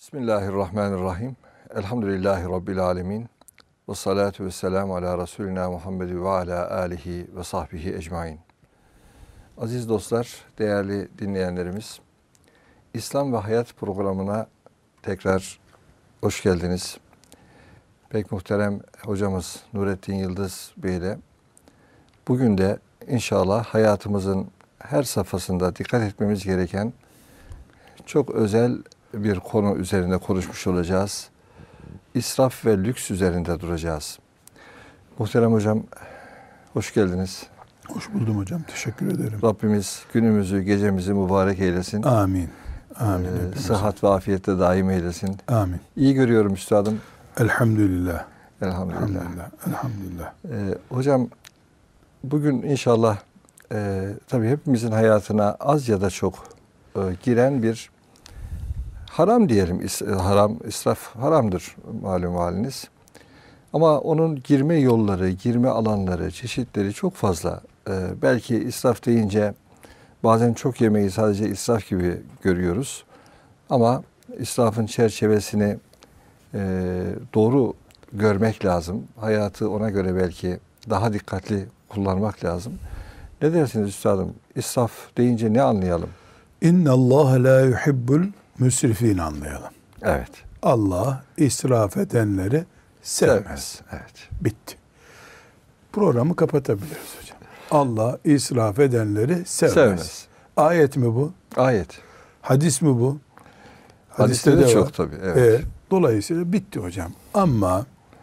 Bismillahirrahmanirrahim. Elhamdülillahi Rabbil alemin. Ve salatu ve selamu ala Resulina Muhammed ve ala alihi ve sahbihi ecmain. Aziz dostlar, değerli dinleyenlerimiz, İslam ve Hayat programına tekrar hoş geldiniz. Pek muhterem hocamız Nurettin Yıldız Bey ile bugün de inşallah hayatımızın her safhasında dikkat etmemiz gereken çok özel bir konu üzerinde konuşmuş olacağız. İsraf ve lüks üzerinde duracağız. Muhterem hocam, hoş geldiniz. Hoş buldum hocam. Teşekkür ederim. Rabbimiz günümüzü, gecemizi mübarek eylesin. Amin. Amin. Sıhhat ve afiyette daim eylesin. Amin. İyi görüyorum üstadım. Elhamdülillah. Elhamdülillah. Elhamdülillah. Hocam, bugün inşallah tabii hepimizin hayatına az ya da çok giren bir haram diyelim. İsraf haramdır malum haliniz. Ama onun girme yolları, girme alanları, çeşitleri çok fazla. Belki israf deyince bazen çok yemeği sadece israf gibi görüyoruz. Ama israfın çerçevesini doğru görmek lazım. Hayatı ona göre belki daha dikkatli kullanmak lazım. Ne dersiniz üstadım? İsraf deyince ne anlayalım? İnne Allah la yuhibbul müsrifin anlayalım. Evet. Allah israf edenleri sevmez. Evet. Bitti. Programı kapatabiliriz hocam. Allah israf edenleri sevmez. Ayet mi bu? Ayet. Hadis mi bu? Hadiste de çok tabii. Evet. Dolayısıyla bitti hocam. Ama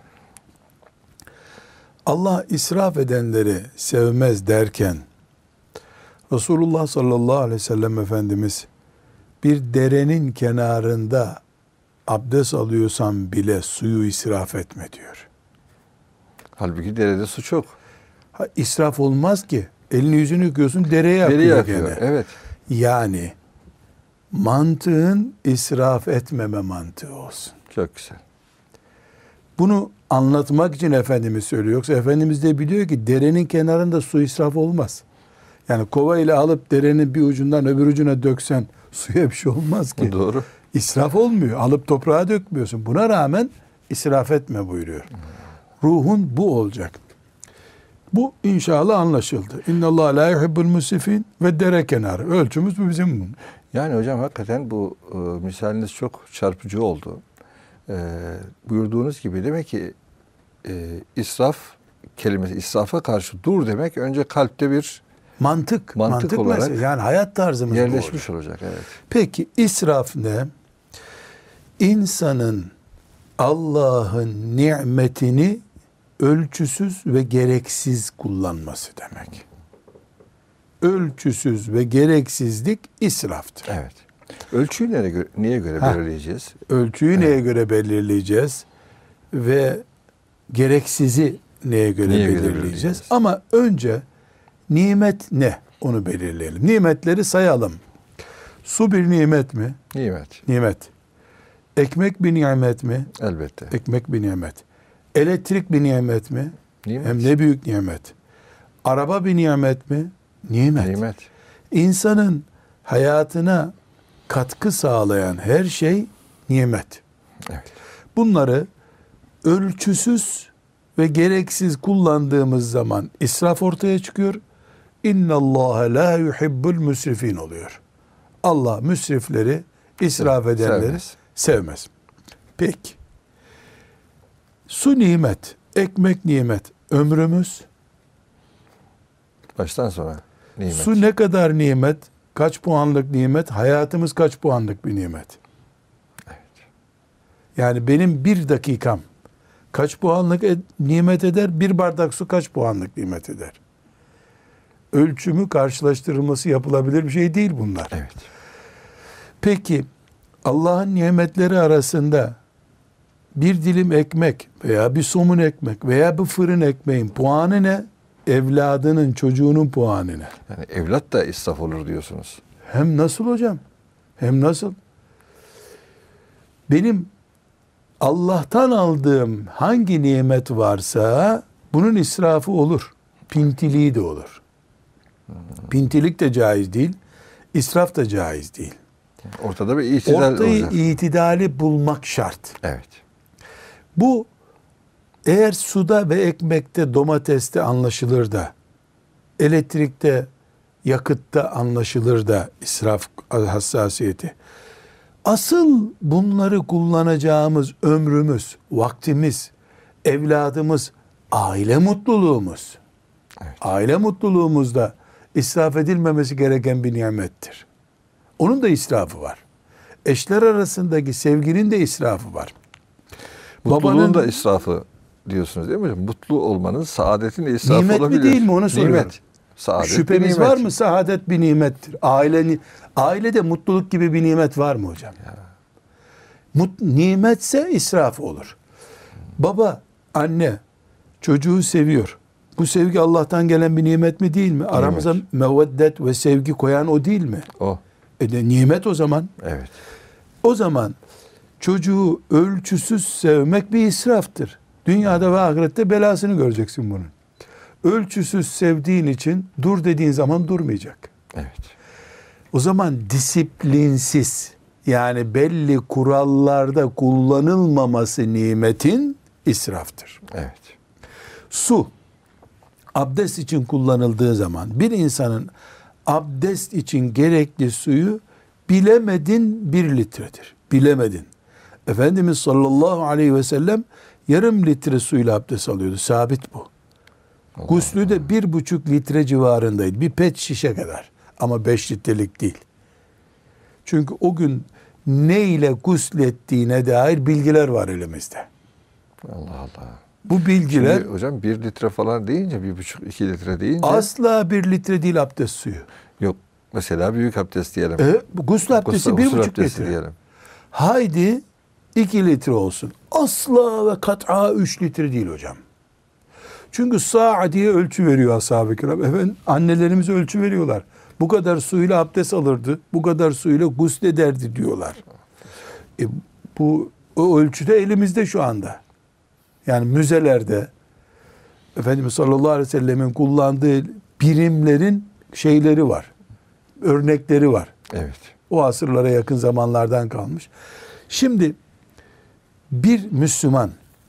Allah israf edenleri sevmez derken Resulullah sallallahu aleyhi ve sellem Efendimiz bir derenin kenarında abdest alıyorsan bile suyu israf etme diyor. Halbuki derede su çok. İsraf olmaz ki. Elini yüzünü yıkıyorsun, dereye akıyor gene. Evet. Yani mantığın israf etmeme mantığı olsun. Çok güzel. Bunu anlatmak için Efendimiz söylüyor. Yoksa Efendimiz de biliyor ki derenin kenarında su israf olmaz. Yani kova ile alıp derenin bir ucundan öbür ucuna döksen suya bir şey olmaz ki. Doğru. İsraf olmuyor. Alıp toprağa dökmüyorsun. Buna rağmen israf etme buyuruyor. Ruhun bu olacak. Bu inşallah anlaşıldı. İnnallâhe lâ yuhibbul musrifîn ve dere kenarı. Ölçümüz bu bizim bu. Yani hocam hakikaten bu misaliniz çok çarpıcı oldu. Buyurduğunuz gibi demek ki israf kelimesi, israfa karşı dur demek önce kalpte bir Mantık olarak mesela. Yani hayat tarzımız yerleşmiş olacak. Evet. Peki israf ne? İnsanın Allah'ın nimetini ölçüsüz ve gereksiz kullanması demek. Ölçüsüz ve gereksizlik israftır. Evet. Ölçüyü neye göre belirleyeceğiz? Ölçüyü neye göre belirleyeceğiz? Ve gereksizi neye göre belirleyeceğiz? Ama önce nimet ne? Onu belirleyelim. Nimetleri sayalım. Su bir nimet mi? Nimet. Nimet. Ekmek bir nimet mi? Elbette. Ekmek bir nimet. Elektrik bir nimet mi? Nimet. Hem ne büyük nimet. Araba bir nimet mi? Nimet. Nimet. İnsanın hayatına katkı sağlayan her şey nimet. Evet. Bunları ölçüsüz ve gereksiz kullandığımız zaman israf ortaya çıkıyor. İnnallâhe lâ yuhibbul müsrifîn oluyor. Allah müsrifleri, israf edenleri sevmez. Peki. Su nimet, ekmek nimet, ömrümüz Baştan sona nimet. Su ne kadar nimet, kaç puanlık nimet, hayatımız kaç puanlık bir nimet. Evet. Yani benim bir dakikam kaç puanlık nimet eder, bir bardak su kaç puanlık nimet eder. Ölçümü, karşılaştırılması yapılabilir bir şey değil bunlar. Evet. Peki Allah'ın nimetleri arasında bir dilim ekmek veya bir somun ekmek veya bir fırın ekmeğin puanı ne? Evladının, çocuğunun puanı ne? Yani evlat da israf olur diyorsunuz. Hem nasıl hocam? Hem nasıl? Benim Allah'tan aldığım hangi nimet varsa bunun israfı olur. Pintiliği de olur. Pintilik de caiz değil. İsraf da caiz değil. Ortada bir itidal Ortayı olacak. itidali bulmak şart. Evet. Bu eğer suda ve ekmekte, domateste anlaşılır da, elektrikte, yakıtta anlaşılır da israf hassasiyeti. Asıl bunları kullanacağımız ömrümüz, vaktimiz, evladımız, aile mutluluğumuz. Evet. Aile mutluluğumuz da israf edilmemesi gereken bir nimettir. Onun da israfı var. Eşler arasındaki sevginin de israfı var. Mutluluğun da israfı diyorsunuz değil mi hocam? Mutlu olmanın, saadetin de israfı nimet olabilir. mi değil mi onu soruyorum. Nimet. Saadet Şüphemiz bir nimet. var mı? Saadet bir nimettir. Ailede mutluluk gibi bir nimet var mı hocam? Nimetse israf olur. Baba, anne çocuğu seviyor. Bu sevgi Allah'tan gelen bir nimet mi değil mi? Aramıza meveddet ve sevgi koyan o değil mi? O. Nimet o zaman. Evet. O zaman çocuğu ölçüsüz sevmek bir israftır. Dünyada ve ahirette belasını göreceksin bunun. Ölçüsüz sevdiğin için dur dediğin zaman durmayacak. Evet. O zaman disiplinsiz, yani belli kurallarda kullanılmaması nimetin israftır. Evet. Su, abdest için kullanıldığı zaman bir insanın abdest için gerekli suyu bilemedin 1 litredir. Bilemedin. Efendimiz sallallahu aleyhi ve sellem yarım litre suyla abdest alıyordu. Sabit bu. Guslü de 1,5 litre civarındaydı. Bir pet şişe kadar. Ama 5 litrelik değil. Çünkü o gün ne ile guslettiğine dair bilgiler var elimizde. Allah Allah. Bu bilgiler Şimdi hocam 1 litre falan deyince 1,5-2 litre deyince asla 1 litre değil abdest suyu. yok. Mesela büyük abdest diyelim. Gusül abdesti Gusül 1,5 abdesti litre. diyelim. Haydi 2 litre olsun. Asla ve kat'a 3 litre değil hocam. Çünkü sa'a diye ölçü veriyor ashab-ı kiram. Efendim, annelerimize ölçü veriyorlar. Bu kadar suyla abdest alırdı, bu kadar suyla guslederdi diyorlar. Bu o ölçüde elimizde şu anda. Yani müzelerde Efendimiz sallallahu aleyhi ve sellemin kullandığı birimlerin şeyleri var. Örnekleri var. Evet. O asırlara yakın zamanlardan kalmış. Şimdi bir Müslüman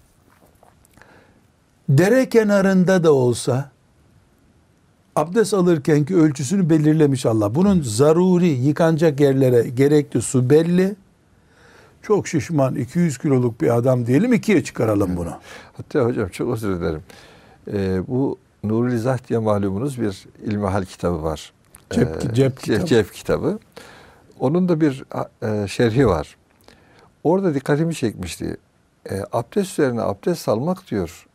dere kenarında da olsa abdest alırkenki ölçüsünü belirlemiş Allah. Bunun zaruri yıkanacak yerlere gerekli su belli. Çok şişman 200 kiloluk bir adam diyelim, 2'ye çıkaralım bunu. Hatta hocam çok özür dilerim. Bu Nurul İzah diye malumunuz bir ilmihal kitabı var. Cep kitabı. Onun da bir şerhi var. Orada dikkatimi çekmişti. Abdest üzerine abdest almak diyor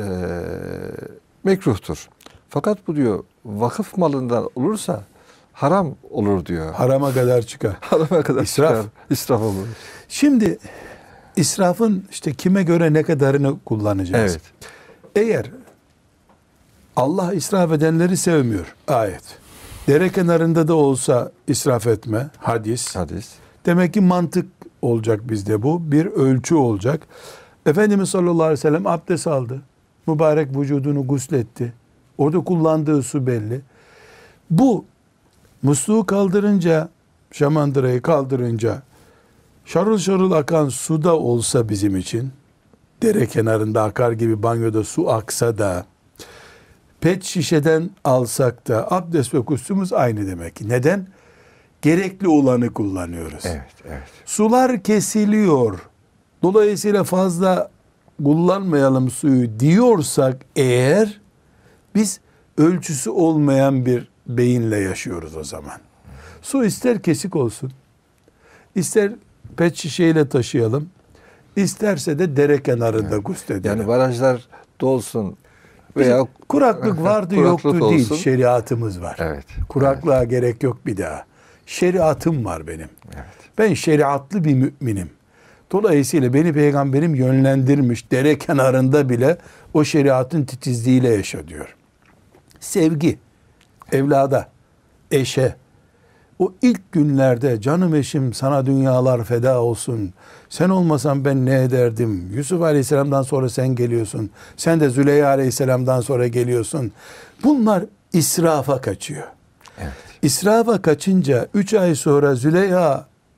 mekruhtur. Fakat bu diyor vakıf malından olursa haram olur diyor. Harama kadar çıkar. Harama kadar İsraf. çıkar. İsraf olur. Şimdi israfın işte kime göre ne kadarını kullanacağız. Evet. Eğer Allah israf edenleri sevmiyor. Ayet. Dere kenarında da olsa israf etme. Hadis. Demek ki mantık olacak bizde bu. Bir ölçü olacak. Efendimiz sallallahu aleyhi ve sellem abdest aldı. Mübarek vücudunu gusletti. Orada kullandığı su belli. Bu musluğu kaldırınca, şamandırayı kaldırınca şarıl şarıl akan suda olsa bizim için, dere kenarında akar gibi banyoda su aksa da, pet şişeden alsak da abdest ve guslümüz aynı demek. Neden? Gerekli olanı kullanıyoruz. Evet. Sular kesiliyor. Dolayısıyla fazla kullanmayalım suyu diyorsak eğer, biz ölçüsü olmayan bir beyinle yaşıyoruz o zaman. Su ister kesik olsun, ister pet şişeyle taşıyalım, isterse de dere kenarında gusledelim. Yani barajlar dolsun veya kuraklık vardı yoktu olsun. değil, şeriatımız var. Evet. Kuraklığa gerek yok bir daha. Şeriatım var benim. Evet. Ben şeriatlı bir müminim. Dolayısıyla beni peygamberim yönlendirmiş, dere kenarında bile o şeriatın titizliğiyle yaşa diyor. Sevgi, evlada, eşe, o ilk günlerde canım eşim sana dünyalar feda olsun, sen olmasan ben ne ederdim, Yusuf Aleyhisselam'dan sonra sen geliyorsun, sen de Züleyha Aleyhisselam'dan sonra geliyorsun. Bunlar israfa kaçıyor. Evet. İsrafa kaçınca 3 ay sonra Züleyha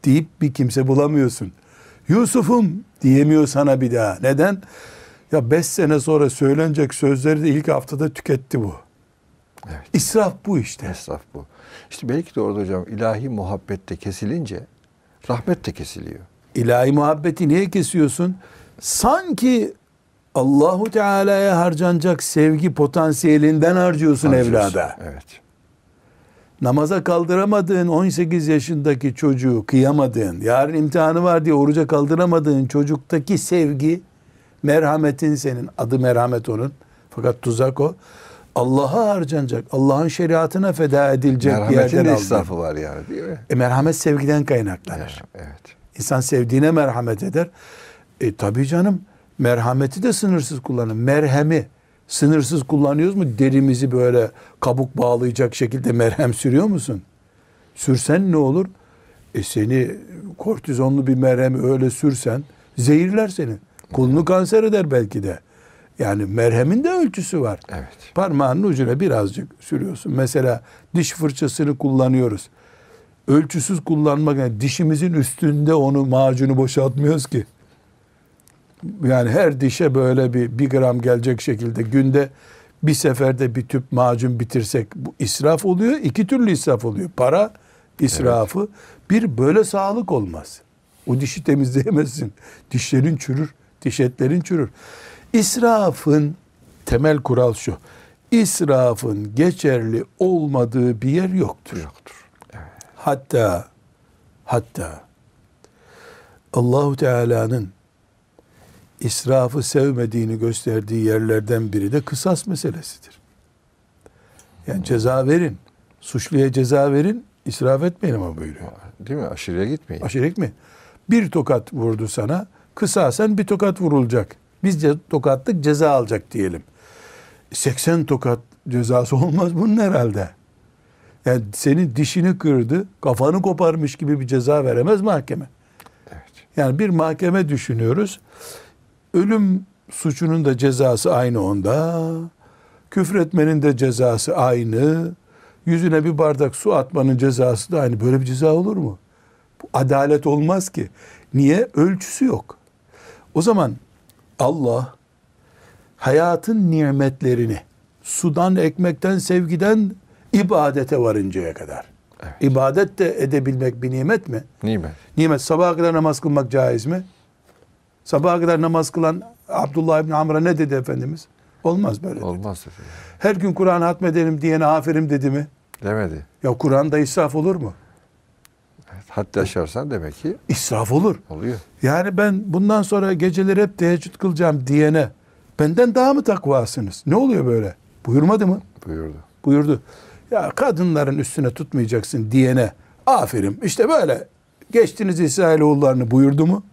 deyip bir kimse bulamıyorsun. Yusuf'um diyemiyor sana bir daha. Neden? Ya 5 sene sonra söylenecek sözleri de ilk haftada tüketti bu. Evet. İsraf bu işte. İsraf bu. İşte belki de orada hocam ilahi muhabbette kesilince rahmet de kesiliyor. İlahi muhabbeti niye kesiyorsun? Sanki Allahu Teala'ya harcanacak sevgi potansiyelinden harcıyorsun evlada. Evet. Namaza kaldıramadığın 18 yaşındaki çocuğu kıyamadığın, yarın imtihanı var diye oruca kaldıramadığın çocuktaki sevgi, merhametin senin, adı merhamet onun. Fakat tuzak o. Allah'a harcanacak, Allah'ın şeriatına feda edilecek bir yerden Merhametin de aldın. israfı var yani değil mi? Merhamet sevgiden kaynaklanır. Evet. İnsan sevdiğine merhamet eder. Tabii canım, merhameti de sınırsız kullanın. Merhemi sınırsız kullanıyoruz mu? Derimizi böyle kabuk bağlayacak şekilde merhem sürüyor musun? Sürsen ne olur? Seni kortizonlu bir merhemi öyle sürsen zehirler seni. Kolunu kanser eder belki de. Yani merhemin de ölçüsü var. Evet. Parmağının ucuna birazcık sürüyorsun. Mesela diş fırçasını kullanıyoruz. Ölçüsüz kullanmak, yani dişimizin üstünde onu macunu boşaltmıyoruz ki. Yani her dişe böyle bir gram gelecek şekilde günde bir seferde bir tüp macun bitirsek bu israf oluyor. İki türlü israf oluyor. Para israfı. Evet. Bir, böyle sağlık olmaz. O dişi temizleyemezsin. Dişlerin çürür. Diş etlerin çürür. İsrafın temel kural şu: İsrafın geçerli olmadığı bir yer yoktur. Evet. Hatta Allahu Teala'nın israfı sevmediğini gösterdiği yerlerden biri de kısas meselesidir. Yani ceza verin. Suçluya ceza verin. İsraf etmeyin ama buyuruyor. Değil mi? Aşırıya gitmeyin. Aşırıya gitmeyin. Bir tokat vurdu sana. Kısasen bir tokat vurulacak. Bizce tokatlık ceza alacak diyelim. 80 tokat cezası olmaz bunun herhalde. Yani senin dişini kırdı, kafanı koparmış gibi bir ceza veremez mahkeme. Evet. Yani bir mahkeme düşünüyoruz. Ölüm suçunun da cezası aynı onda. Küfretmenin de cezası aynı. Yüzüne bir bardak su atmanın cezası da aynı. Böyle bir ceza olur mu? Bu adalet olmaz ki. Niye? Ölçüsü yok. O zaman Allah hayatın nimetlerini, sudan, ekmekten, sevgiden ibadete varıncaya kadar. Evet. İbadet de edebilmek bir nimet mi? Nimet. Nimet. Sabaha kadar namaz kılmak caiz mi? Sabaha kadar namaz kılan Abdullah İbni Amr'a ne dedi Efendimiz? Olmaz böyle dedi. Olmaz dedi. Her gün Kur'an hatmedelim diyene aferin dedi mi? Demedi. Ya Kur'an'da israf olur mu? Evet. Hatta aşarsan demek ki İsraf olur. oluyor. Yani ben bundan sonra geceleri hep teheccüd kılacağım diyene benden daha mı takvasınız? Ne oluyor böyle? Buyurmadı mı? Buyurdu. Buyurdu. Ya kadınların üstüne tutmayacaksın diyene aferin. İşte böyle geçtiniz İsrailoğullarını buyurdu mu?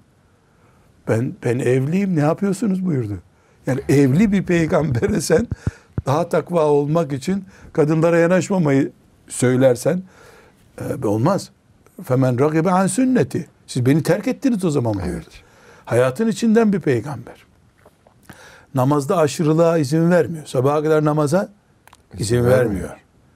Ben evliyim, ne yapıyorsunuz buyurdu. Yani evli bir peygambere sen daha takva olmak için kadınlara yanaşmamayı söylersen olmaz. Femen ragibe an sünneti. Siz beni terk ettiniz o zaman buyurdu. Evet. Hayatın içinden bir peygamber. Namazda aşırılığa izin vermiyor. Sabaha kadar namaza izin vermiyor.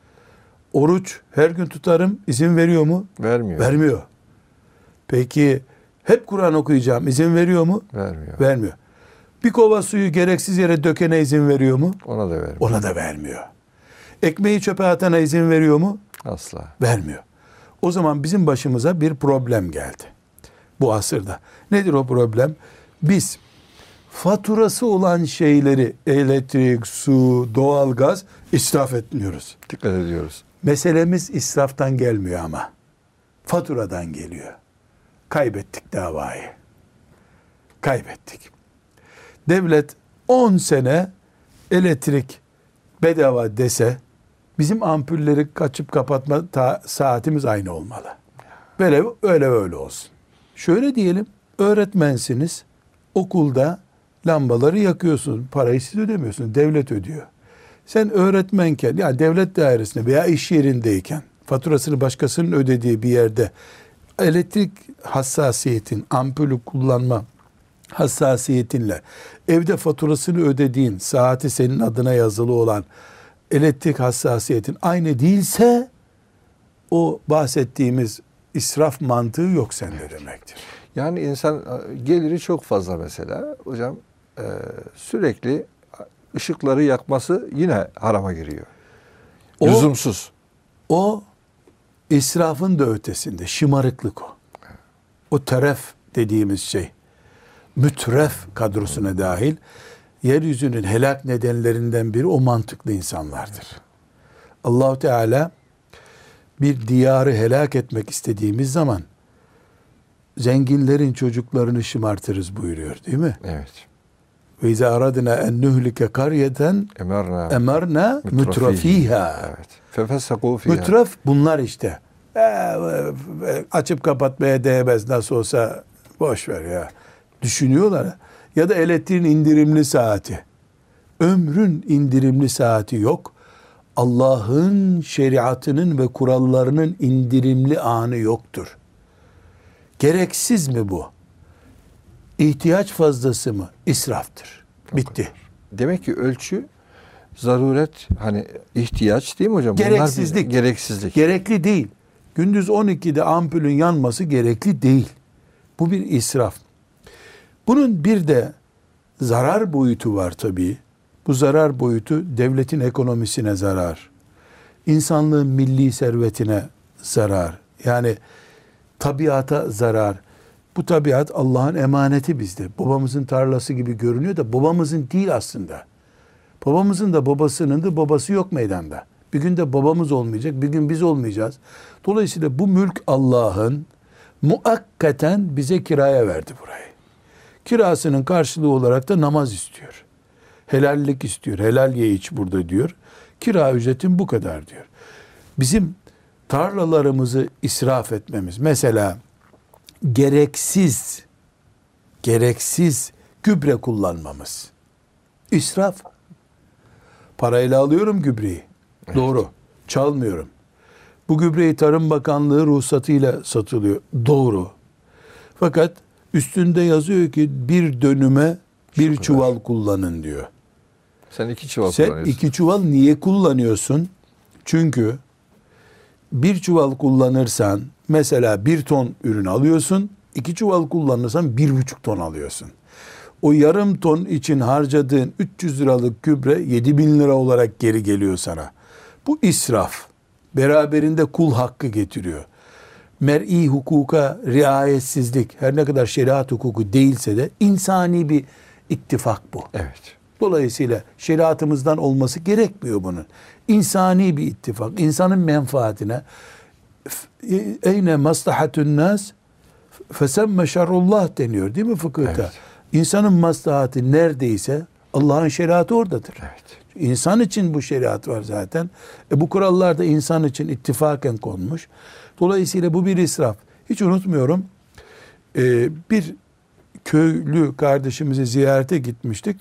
Oruç her gün tutarım izin veriyor mu? Vermiyor. Vermiyor. Peki hep Kur'an okuyacağım izin veriyor mu? Vermiyor. Vermiyor. Bir kova suyu gereksiz yere dökene izin veriyor mu? Ona da vermiyor. Ona da vermiyor. Ekmeği çöpe atana izin veriyor mu? Asla. Vermiyor. O zaman bizim başımıza bir problem geldi bu asırda. Nedir o problem? Biz faturası olan şeyleri, elektrik, su, doğalgaz israf etmiyoruz. Dikkat ediyoruz. Meselemiz israftan gelmiyor ama. Faturadan geliyor. Kaybettik davayı. Kaybettik. Devlet 10 sene elektrik bedava dese bizim ampulleri kaçıp kapatma saatimiz aynı olmalı. Öyle olsun. Şöyle diyelim, öğretmensiniz, okulda lambaları yakıyorsunuz, parayı siz ödemiyorsunuz, devlet ödüyor. Sen öğretmenken, yani devlet dairesinde veya iş yerindeyken, faturasını başkasının ödediği bir yerde elektrik hassasiyetin, ampulü kullanma hassasiyetinle evde faturasını ödediğin, saati senin adına yazılı olan elektrik hassasiyetin aynı değilse o bahsettiğimiz israf mantığı yok sende demektir. Yani insan geliri çok fazla mesela. Hocam sürekli ışıkları yakması yine harama giriyor. Lüzumsuz. O israfın da ötesinde. Şımarıklık o. O teref dediğimiz şey. Mütref kadrosuna dahil. Yeryüzünün helak nedenlerinden biri o mantıklı insanlardır. Allah-u Teala bir diyarı helak etmek istediğimiz zaman zenginlerin çocuklarını şımartırız buyuruyor değil mi? Evet. Ve izâ aradna en nuhlike karyeten emarna mutrafiha. Evet. Fefesakû fîhâ. Mutraf bunlar işte. Açıp kapatmaya değmez, nasıl olsa boş ver ya. Düşünüyorlar. Ya da elektriğin indirimli saati. Ömrün indirimli saati yok. Allah'ın şeriatının ve kurallarının indirimli anı yoktur. Gereksiz mi bu? İhtiyaç fazlası mı? İsraftır. Bitti. Demek ki ölçü zaruret, hani ihtiyaç değil mi hocam? Gereksizlik. Bunlar gereksizlik. Gerekli değil. Gündüz 12'de ampulün yanması gerekli değil. Bu bir israf. Bunun bir de zarar boyutu var tabii. Bu zarar boyutu devletin ekonomisine zarar. İnsanlığın milli servetine zarar. Yani tabiata zarar. Bu tabiat Allah'ın emaneti bizde. Babamızın tarlası gibi görünüyor da babamızın değil aslında. Babamızın da babasının da babası yok meydanda. Bir gün de babamız olmayacak, bir gün biz olmayacağız. Dolayısıyla bu mülk Allah'ın, muakkaten bize kiraya verdi burayı. Kirasının karşılığı olarak da namaz istiyor. Helallik istiyor. Helal ye iç burada diyor. Kira ücretin bu kadar diyor. Bizim tarlalarımızı israf etmemiz, mesela gereksiz gübre kullanmamız. İsraf. Parayla alıyorum gübreyi. Evet. Doğru. Çalmıyorum. Bu gübreyi Tarım Bakanlığı ruhsatıyla satılıyor. Doğru. Fakat üstünde yazıyor ki bir dönüme bir çuval kullanın diyor. Sen 2 çuval kullanıyorsun. Sen 2 çuval niye kullanıyorsun? Çünkü bir çuval kullanırsan mesela 1 ton ürün alıyorsun. 2 çuval kullanırsan 1,5 ton alıyorsun. O yarım ton için harcadığın 300 liralık gübre 7.000 lira olarak geri geliyor sana. Bu israf. Beraberinde kul hakkı getiriyor. Mer'i hukuka riayetsizlik, her ne kadar şeriat hukuku değilse de insani bir ittifak bu. Evet. Dolayısıyla şeriatımızdan olması gerekmiyor bunun. İnsani bir ittifak, insanın menfaatine eyne maslahatun nas fesemme şerrullah deniyor değil mi fıkıhta? Evet. İnsanın maslahatı neredeyse Allah'ın şeriatı oradadır. Evet. İnsan için bu şeriat var zaten. Bu kurallar da insan için ittifaken konmuş. Dolayısıyla bu bir israf. Hiç unutmuyorum. Bir köylü kardeşimizi ziyarete gitmiştik.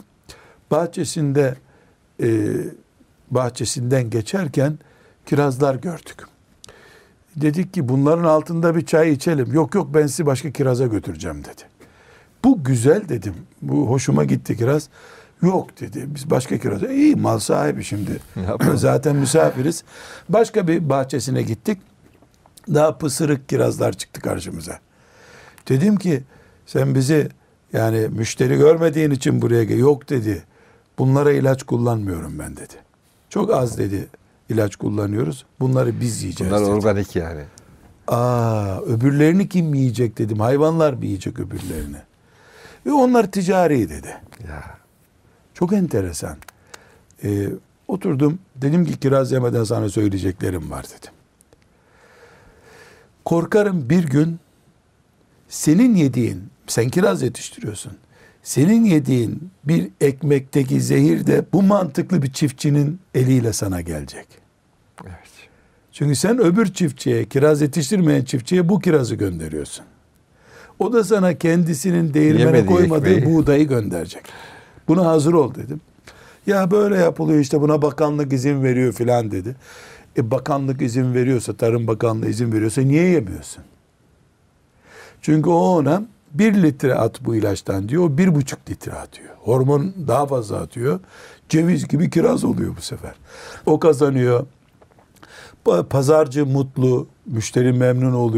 Bahçesinden geçerken kirazlar gördük. Dedik ki bunların altında bir çay içelim. Yok ben sizi başka kiraza götüreceğim dedi. Bu güzel dedim. Bu hoşuma gitti kiraz. Yok dedi. Biz başka kiraza. İyi mal sahibi şimdi. Zaten misafiriz. Başka bir bahçesine gittik. Daha pısırık kirazlar çıktı karşımıza. Dedim ki sen bizi yani müşteri görmediğin için buraya gel. Yok dedi. Bunlara ilaç kullanmıyorum ben dedi. Çok az dedi ilaç kullanıyoruz. Bunları biz yiyeceğiz Bunlar dedi. organik yani. Öbürlerini kim yiyecek dedim. Hayvanlar mı yiyecek öbürlerini? Ve onlar ticari dedi. Ya. Çok enteresan. Oturdum. Dedim ki kiraz yemeden sana söyleyeceklerim var dedim. Korkarım bir gün senin yediğin, sen kiraz yetiştiriyorsun. Senin yediğin bir ekmekteki zehir de bu mantıklı bir çiftçinin eliyle sana gelecek. Evet. Çünkü sen öbür çiftçiye, kiraz yetiştirmeyen çiftçiye bu kirazı gönderiyorsun. O da sana kendisinin değirmene koymadığı buğdayı gönderecek. Buna hazır ol dedim. Ya böyle yapılıyor işte, buna bakanlık izin veriyor filan dedi. Bakanlık izin veriyorsa, Tarım Bakanlığı izin veriyorsa niye yemiyorsun? Çünkü o ona 1 litre at bu ilaçtan diyor, o 1,5 litre atıyor. Hormon daha fazla atıyor. Ceviz gibi kiraz oluyor bu sefer. O kazanıyor. Pazarcı mutlu, müşteri memnun oluyor.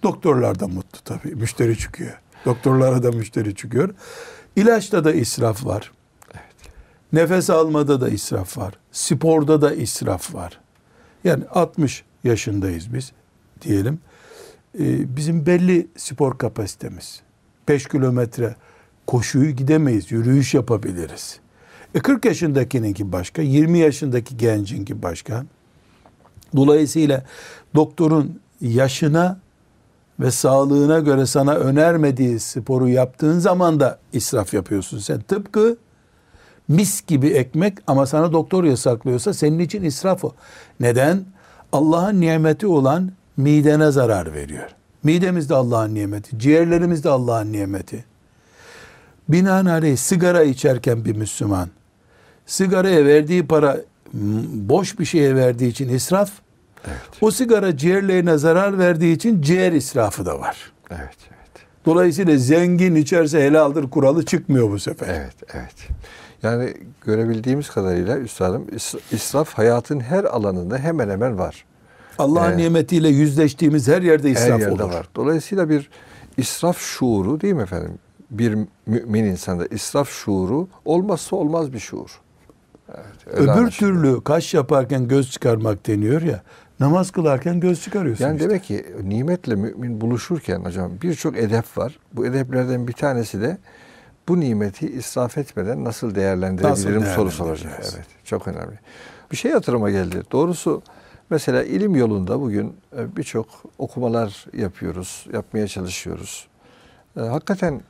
Doktorlar da mutlu tabii. Müşteri çıkıyor. Doktorlara da müşteri çıkıyor. İlaçta da israf var. Nefes almada da israf var. Sporda da israf var. Yani 60 yaşındayız biz diyelim. Bizim belli spor kapasitemiz. 5 kilometre koşuyu gidemeyiz. Yürüyüş yapabiliriz. 40 yaşındakininki başka. 20 yaşındaki gencinki başka. Dolayısıyla doktorun yaşına ve sağlığına göre sana önermediği sporu yaptığın zaman da israf yapıyorsun sen. Tıpkı mis gibi ekmek ama sana doktor yasaklıyorsa senin için israf o. Neden? Allah'ın nimeti olan midene zarar veriyor. Midemiz de Allah'ın nimeti, ciğerlerimiz de Allah'ın nimeti. Binaenaleyh sigara içerken bir Müslüman, sigaraya verdiği para boş bir şeye verdiği için israf, Evet. o sigara ciğerlerine zarar verdiği için ciğer israfı da var. Evet, evet. Dolayısıyla zengin içerse helaldir kuralı çıkmıyor bu sefer. Evet, evet. Yani görebildiğimiz kadarıyla üstadım israf hayatın her alanında hemen hemen var. Allah'ın nimetiyle yüzleştiğimiz her yerde israf her yerde olur. var. Dolayısıyla bir israf şuuru değil mi efendim? Bir mümin insanda israf şuuru olmazsa olmaz bir şuur. Evet, Öbür türlü kaş yaparken göz çıkarmak deniyor ya. Namaz kılarken göz çıkarıyorsun. Yani işte. demek ki nimetle mümin buluşurken hocam birçok edep var. Bu edeplerden bir tanesi de bu nimeti israf etmeden nasıl değerlendirebilirim soru soracak. Evet, çok önemli. Bir şey hatırıma geldi. Doğrusu mesela ilim yolunda bugün birçok okumalar yapıyoruz, yapmaya çalışıyoruz. Hakikaten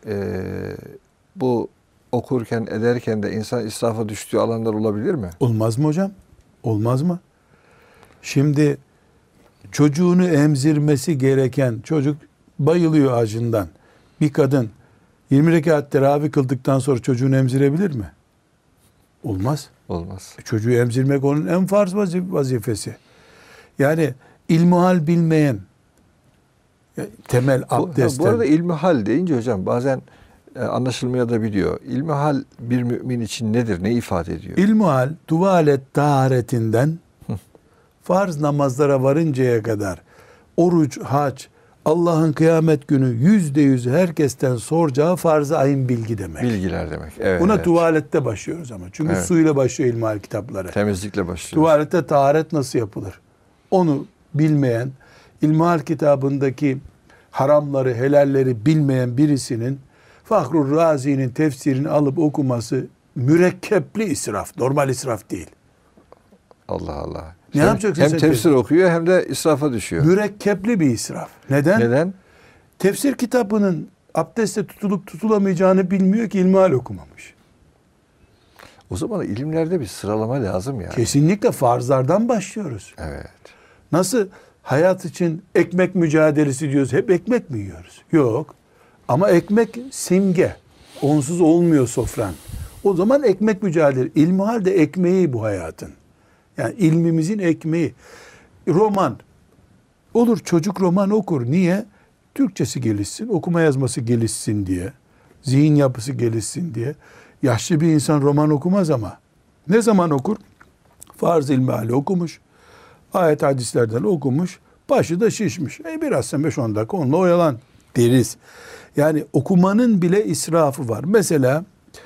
bu okurken, ederken de insan israfa düştüğü alanlar olabilir mi? Olmaz mı hocam? Olmaz mı? Şimdi çocuğunu emzirmesi gereken çocuk bayılıyor acından. Bir kadın 20 rekat teravih kıldıktan sonra çocuğunu emzirebilir mi? Olmaz. Olmaz. Çocuğu emzirmek onun en farz vazifesi. Yani ilmuhal bilmeyen temel abdestten. Bu arada ilmihal deyince hocam bazen anlaşılmaya da biliyor. İlmihal bir mümin için nedir? Ne ifade ediyor? İlmuhal tuvalet taharetinden farz namazlara varıncaya kadar oruç, hac, Allah'ın kıyamet günü %100 herkesten soracağı farz-ı ayın bilgi demek. Bilgiler demek. Evet, Buna evet. tuvalette başlıyoruz ama. Çünkü suyla başlıyor ilmihal kitapları. Temizlikle başlıyoruz. Tuvalette taharet nasıl yapılır? Onu bilmeyen, ilmihal kitabındaki haramları, helalleri bilmeyen birisinin Fahrur Razi'nin tefsirini alıp okuması mürekkepli israf. Normal israf değil. Allah Allah. Ne yapacaksın hem sen tefsir okuyor hem de israfa düşüyor. Mürekkepli bir israf. Neden? Neden? Tefsir kitabının abdestle tutulup tutulamayacağını bilmiyor ki ilmihal okumamış. O zaman ilimlerde bir sıralama lazım yani. Kesinlikle farzlardan başlıyoruz. Evet. Nasıl hayat için ekmek mücadelesi diyoruz, hep ekmek mi yiyoruz? Yok. Ama ekmek simge. Onsuz olmuyor sofran. O zaman ekmek mücadele. İlmihal de ekmeği bu hayatın. Yani ilmimizin ekmeği. Roman. Olur çocuk roman okur. Niye? Türkçesi gelişsin, okuma yazması gelişsin diye. Zihin yapısı gelişsin diye. Yaşlı bir insan roman okumaz ama. Ne zaman okur? Farz ilmihali okumuş. Ayet hadislerden okumuş. Başı da şişmiş. Biraz sen 5-10 dakika onunla oyalan deriz. Yani okumanın bile israfı var. Mesela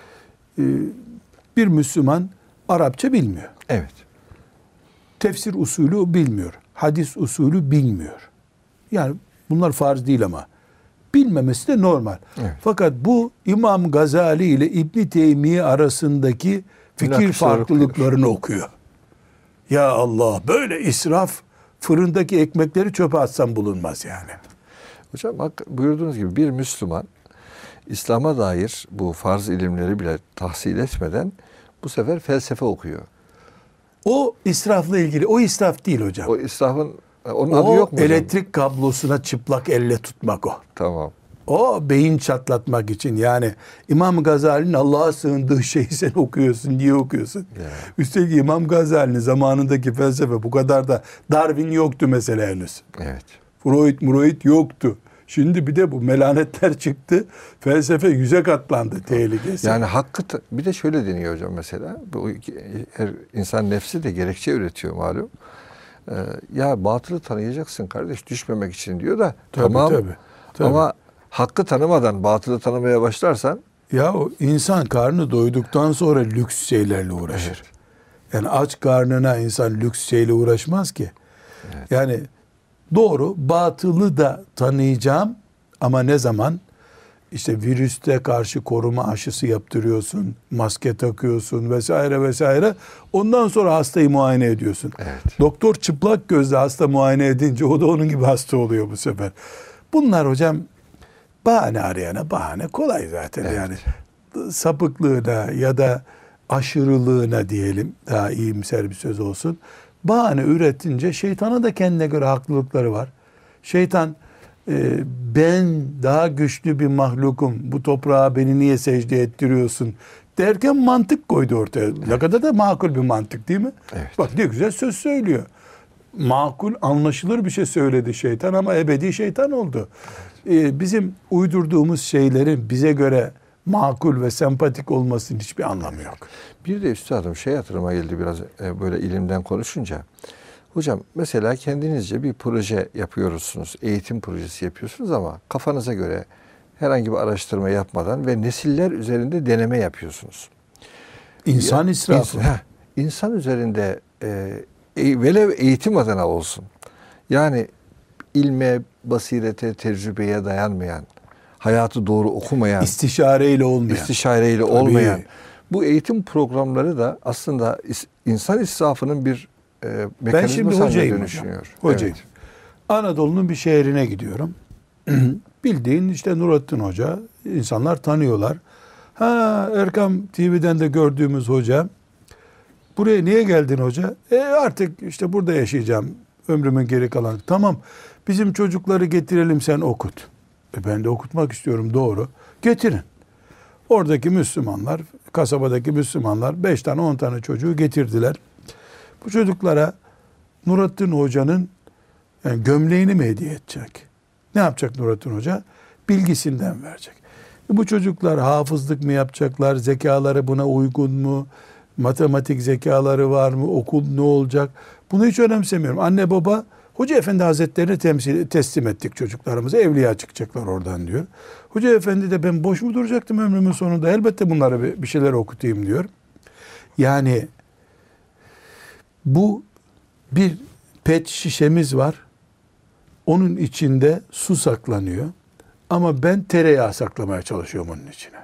bir Müslüman Arapça bilmiyor. Evet. Tefsir usulü bilmiyor. Hadis usulü bilmiyor. Yani bunlar farz değil ama. Bilmemesi de normal. Evet. Fakat bu İmam Gazali ile İbn Teymiye arasındaki fikir farklılıklarını okuyor. Ya Allah, böyle israf, fırındaki ekmekleri çöpe atsam bulunmaz yani. Hocam buyurduğunuz gibi bir Müslüman İslam'a dair bu farz ilimleri bile tahsil etmeden bu sefer felsefe okuyor. O israfla ilgili, o israf değil hocam. O israfın onun adı yok mu hocam? Elektrik kablosuna çıplak elle tutmak o. Tamam. O beyin çatlatmak için. Yani İmam Gazali'nin Allah'a sığındığı şeyi sen okuyorsun. Niye okuyorsun? Yeah. Üstelik İmam Gazali'nin zamanındaki felsefe bu kadar da, Darwin yoktu mesela henüz. Evet. Freud yoktu. Şimdi bir de bu melanetler çıktı. Felsefe 100'e katlandı tehlikesi. Yani hakkı bir de şöyle deniyor hocam mesela. Bu her insan nefsi de gerekçe üretiyor malum. Ya batılı tanıyacaksın kardeş düşmemek için diyor da Tabii, tamam tabii. ama hakkı tanımadan batılı tanımaya başlarsan Ya o insan karnı doyduktan sonra lüks şeylerle uğraşır. Evet. Yani aç karnına insan lüks şeyle uğraşmaz ki. Evet. Yani doğru, batılı da tanıyacağım ama ne zaman? İşte virüste karşı koruma aşısı yaptırıyorsun, maske takıyorsun vesaire vesaire. Ondan sonra hastayı muayene ediyorsun. Evet. Doktor çıplak gözle hasta muayene edince o da onun gibi hasta oluyor bu sefer. Bunlar hocam bahane arayana bahane kolay zaten. Evet. Yani sapıklığına ya da aşırılığına diyelim, daha iyimser bir söz olsun. Bahane üretince şeytana da kendine göre haklılıkları var. Şeytan ben daha güçlü bir mahlukum, bu toprağa beni niye secde ettiriyorsun derken mantık koydu ortaya. Evet. Ne kadar da makul bir mantık değil mi? Evet. Bak ne güzel söz söylüyor. Makul, anlaşılır bir şey söyledi şeytan ama ebedi şeytan oldu. Bizim uydurduğumuz şeylerin bize göre makul ve sempatik olmasının hiçbir anlamı yok. Bir de üstadım şey hatırıma geldi biraz böyle ilimden konuşunca. Hocam mesela kendinizce bir proje yapıyorsunuz. Eğitim projesi yapıyorsunuz ama kafanıza göre herhangi bir araştırma yapmadan ve nesiller üzerinde deneme yapıyorsunuz. İnsan israfı. İnsan üzerinde velev eğitim adına olsun. Yani ilme, basirete, tecrübeye dayanmayan, hayatı doğru okumayan, istişareyle olmayan. istişareyle olmayan bu eğitim programları da aslında insan israfının bir ben şimdi hocayım dönüşüyor. Hocayım. Evet. Anadolu'nun bir şehrine gidiyorum. Bildiğin işte Nurattin Hoca. İnsanlar tanıyorlar. Ha, Erkam TV'den de gördüğümüz hoca. Buraya niye geldin hoca? Artık işte burada yaşayacağım ömrümün geri kalanı. Tamam, bizim çocukları getirelim, sen okut. Ben de okutmak istiyorum, doğru. Getirin. Oradaki Müslümanlar, kasabadaki Müslümanlar 5 tane 10 tane çocuğu getirdiler. Bu çocuklara Nurattin Hoca'nın yani gömleğini mi hediye edecek? Ne yapacak Nurattin Hoca? Bilgisinden verecek. Bu çocuklar hafızlık mı yapacaklar? Zekaları buna uygun mu? Matematik zekaları var mı? Okul ne olacak? Bunu hiç önemsemiyorum. Anne baba Hoca Efendi Hazretlerine teslim ettik çocuklarımızı. Evliya çıkacaklar oradan diyor. Hoca Efendi de ben boş mu duracaktım ömrümün sonunda? Elbette bunları bir şeyler okutayım diyor. Yani bu bir pet şişemiz var. Onun içinde su saklanıyor. Ama ben tereyağı saklamaya çalışıyorum onun içine.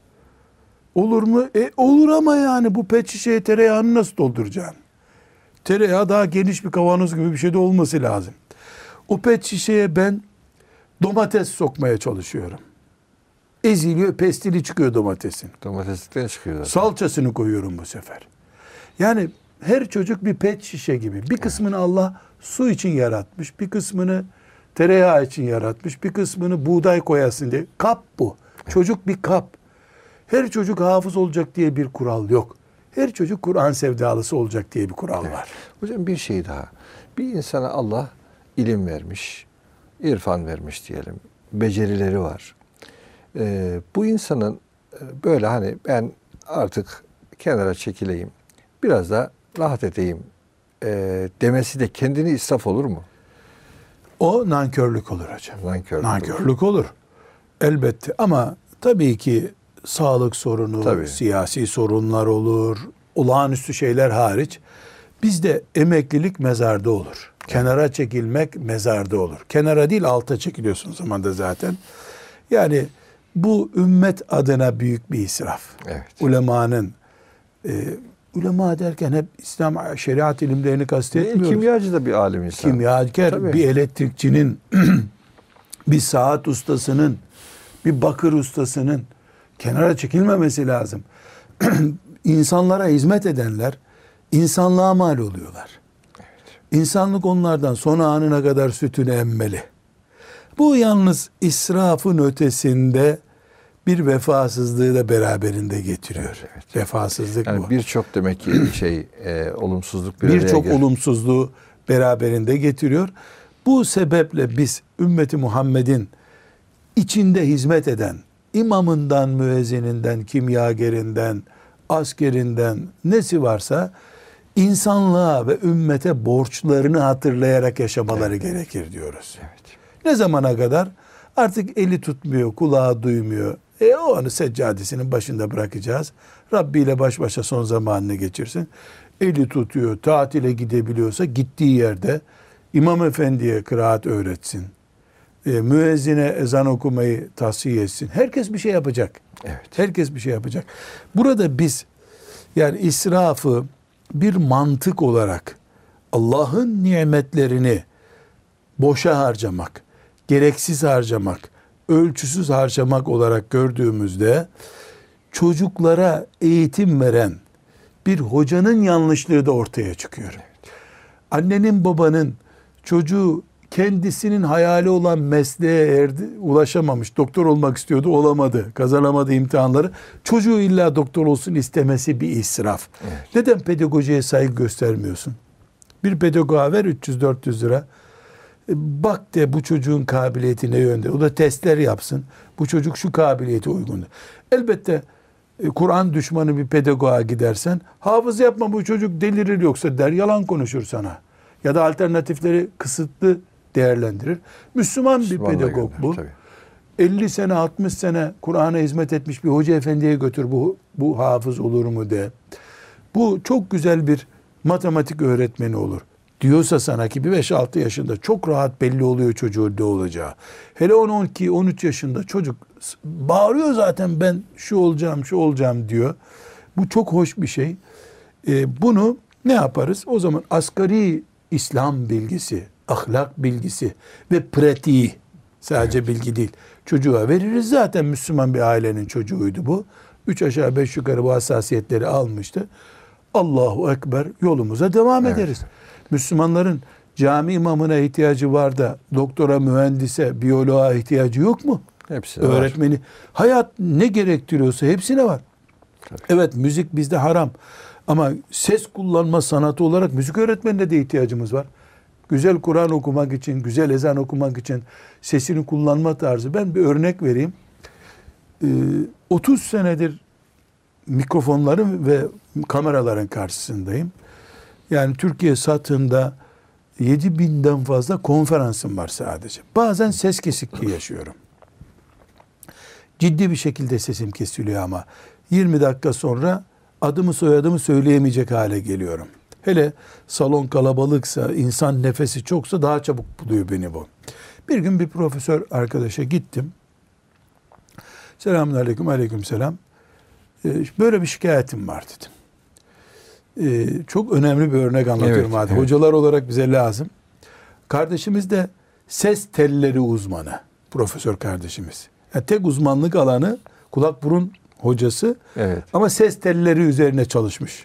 Olur mu? Olur ama yani bu pet şişeye tereyağını nasıl dolduracaksın? Tereyağı daha geniş bir kavanoz gibi bir şey de olması lazım. O pet şişeye ben domates sokmaya çalışıyorum. Eziliyor, pestili çıkıyor domatesin. Domateslikten çıkıyor zaten. Salçasını koyuyorum bu sefer. Yani her çocuk bir pet şişe gibi. Bir kısmını Allah su için yaratmış, bir kısmını tereyağı için yaratmış, bir kısmını buğday koyasın diye. Kap bu. Çocuk bir kap. Her çocuk hafız olacak diye bir kural yok. Her çocuk Kur'an sevdalısı olacak diye bir kural var. Hocam bir şey daha. Bir insana Allah ilim vermiş, irfan vermiş diyelim. Becerileri var. Bu insanın böyle hani ben artık kenara çekileyim, biraz da rahat edeyim demesi de kendini israf olur mu? O nankörlük olur hocam. Nankörlük olur. Elbette ama tabii ki sağlık sorunu, siyasi sorunlar olur, olağanüstü şeyler hariç. Bizde emeklilik mezarda olur. Kenara çekilmek mezarda olur. Kenara değil, alta çekiliyorsun o zaman da zaten. Yani bu ümmet adına büyük bir israf. Evet. Ulemanın, ulema derken hep İslam şeriat ilimlerini kastetmiyoruz. Kimyacı da bir alim insan. Kimyager, bir elektrikçinin, bir saat ustasının, bir bakır ustasının kenara çekilmemesi lazım. İnsanlara hizmet edenler insanlığa mal oluyorlar. Evet. İnsanlık onlardan son anına kadar sütünü emmeli. Bu yalnız israfın ötesinde bir vefasızlığı da beraberinde getiriyor. Evet. Vefasızlık yani bu. Birçok demek ki olumsuzluk birçok olumsuzluğu beraberinde getiriyor. Bu sebeple biz ümmeti Muhammed'in içinde hizmet eden, imamından, müezzininden, kimyagerinden, askerinden nesi varsa insanlığa ve ümmete borçlarını hatırlayarak yaşamaları gerekir diyoruz. Evet. Ne zamana kadar? Artık eli tutmuyor, kulağı duymuyor. O anı seccadesinin başında bırakacağız. Rabbi ile baş başa son zamanını geçirsin. Eli tutuyor, tatile gidebiliyorsa gittiği yerde imam efendiye kıraat öğretsin. Müezzine ezan okumayı tavsiye etsin. Herkes bir şey yapacak. Evet. Herkes bir şey yapacak. Burada biz yani israfı bir mantık olarak Allah'ın nimetlerini boşa harcamak, gereksiz harcamak, ölçüsüz harcamak olarak gördüğümüzde çocuklara eğitim veren bir hocanın yanlışlığı da ortaya çıkıyor. Annenin babanın çocuğu kendisinin hayali olan mesleğe ulaşamamış, doktor olmak istiyordu, olamadı, kazanamadı imtihanları. Çocuğu illa doktor olsun istemesi bir israf. Evet. Neden pedagojiye saygı göstermiyorsun? Bir pedagoğa ver 300-400 lira. Bak de bu çocuğun kabiliyeti ne yönde? O da testler yapsın. Bu çocuk şu kabiliyete uygun. Elbette Kur'an düşmanı bir pedagoğa gidersen hafız yapma bu çocuk delirir yoksa der, yalan konuşur sana. Ya da alternatifleri kısıtlı değerlendirir. Müslüman bir pedagog bu. Tabii. 50 sene 60 sene Kur'an'a hizmet etmiş bir hoca efendiye götür bu hafız olur mu de. Bu çok güzel bir matematik öğretmeni olur. Diyorsa sana ki bir 5-6 yaşında çok rahat belli oluyor çocuğun ne olacağı. Hele 10-12-13 yaşında çocuk bağırıyor zaten ben şu olacağım diyor. Bu çok hoş bir şey. Bunu ne yaparız? O zaman asgari İslam bilgisi, ahlak bilgisi ve pratiği, sadece bilgi değil, çocuğa veririz. Zaten Müslüman bir ailenin çocuğuydu bu. 3 aşağı 5 yukarı bu hassasiyetleri almıştı. Allahu Ekber, yolumuza devam ederiz. Müslümanların cami imamına ihtiyacı var da doktora, mühendise, biyoloğa ihtiyacı yok mu? Hepsine öğretmeni. Var. Hayat ne gerektiriyorsa hepsine var. Tabii. Evet, müzik bizde haram. Ama ses kullanma sanatı olarak müzik öğretmenine de ihtiyacımız var. Güzel Kur'an okumak için, güzel ezan okumak için sesini kullanma tarzı. Ben bir örnek vereyim. 30 senedir mikrofonların ve kameraların karşısındayım. Yani Türkiye satında 7.000'den fazla konferansım var sadece. Bazen ses kesikliği yaşıyorum. Ciddi bir şekilde sesim kesiliyor ama 20 dakika sonra adımı soyadımı söyleyemeyecek hale geliyorum. Hele salon kalabalıksa, insan nefesi çoksa daha çabuk buluyor beni bu. Bir gün bir profesör arkadaşa gittim. Selamünaleyküm, aleykümselam. Böyle bir şikayetim var dedim. Çok önemli bir örnek anlatıyorum. Evet. Hocalar olarak bize lazım. Kardeşimiz de ses telleri uzmanı. Profesör kardeşimiz. Yani tek uzmanlık alanı kulak burun hocası. Evet. Ama ses telleri üzerine çalışmış.